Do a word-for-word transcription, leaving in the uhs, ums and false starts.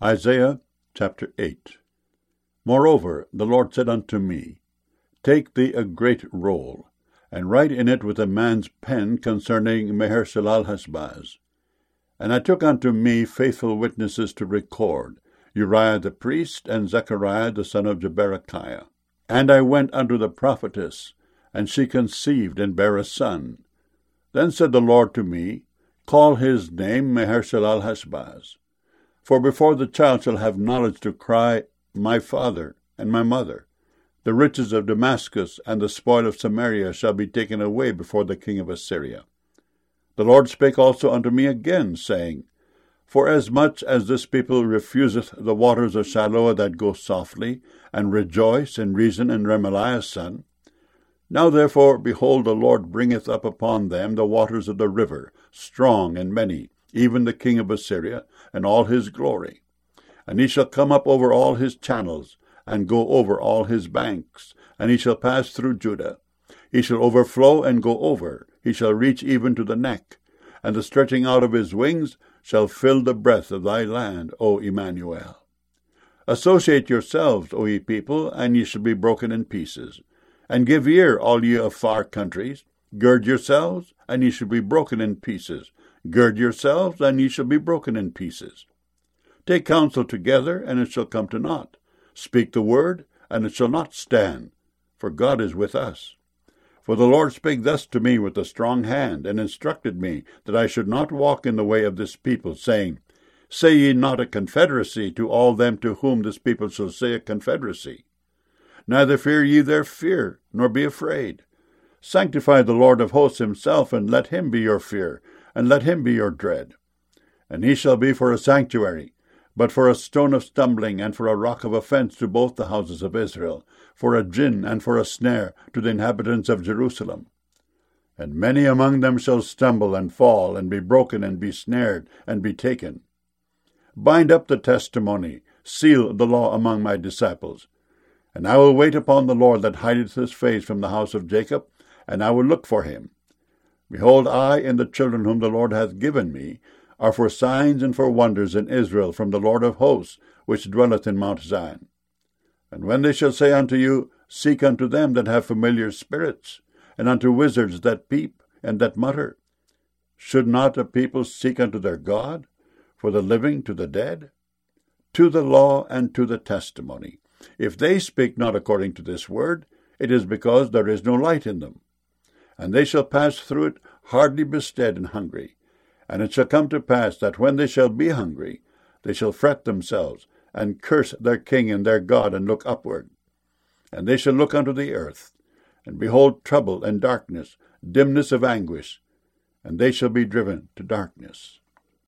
Isaiah chapter eight. Moreover, the Lord said unto me, Take thee a great roll, and write in it with a man's pen concerning Maher-shalal-hash-baz. And I took unto me faithful witnesses to record, Uriah the priest, and Zechariah the son of Jeberechiah. And I went unto the prophetess, and she conceived and bare a son. Then said the Lord to me, Call his name Maher-shalal-hash-baz. For before the child shall have knowledge to cry, My father and my mother, the riches of Damascus and the spoil of Samaria shall be taken away before the king of Assyria. The Lord spake also unto me again, saying, Forasmuch as this people refuseth the waters of Shiloah that go softly, and rejoice in Rezin and Remaliah's son, now therefore, behold, the Lord bringeth up upon them the waters of the river, strong and many, even the king of Assyria, and all his glory. And he shall come up over all his channels, and go over all his banks, and he shall pass through Judah. He shall overflow and go over, he shall reach even to the neck, and the stretching out of his wings shall fill the breadth of thy land, O Emmanuel. Associate yourselves, O ye people, and ye shall be broken in pieces. And give ear, all ye of far countries. Gird yourselves, and ye shall be broken in pieces. Gird yourselves, and ye shall be broken in pieces. Take counsel together, and it shall come to naught. Speak the word, and it shall not stand, for God is with us. For the Lord spake thus to me with a strong hand, and instructed me that I should not walk in the way of this people, saying, Say ye not a confederacy to all them to whom this people shall say a confederacy. Neither fear ye their fear, nor be afraid. Sanctify the Lord of hosts himself, and let him be your fear, and let him be your dread. And he shall be for a sanctuary, but for a stone of stumbling, and for a rock of offense to both the houses of Israel, for a gin and for a snare to the inhabitants of Jerusalem. And many among them shall stumble and fall, and be broken, and be snared, and be taken. Bind up the testimony, seal the law among my disciples. And I will wait upon the Lord that hideth his face from the house of Jacob, and I will look for him. Behold, I and the children whom the Lord hath given me are for signs and for wonders in Israel from the Lord of hosts, which dwelleth in Mount Zion. And when they shall say unto you, Seek unto them that have familiar spirits, and unto wizards that peep and that mutter, should not a people seek unto their God, for the living to the dead? To the law and to the testimony. If they speak not according to this word, it is because there is no light in them. And they shall pass through it hardly bestead and hungry. And it shall come to pass that when they shall be hungry, they shall fret themselves, and curse their king and their God, and look upward. And they shall look unto the earth, and behold trouble and darkness, dimness of anguish, and they shall be driven to darkness.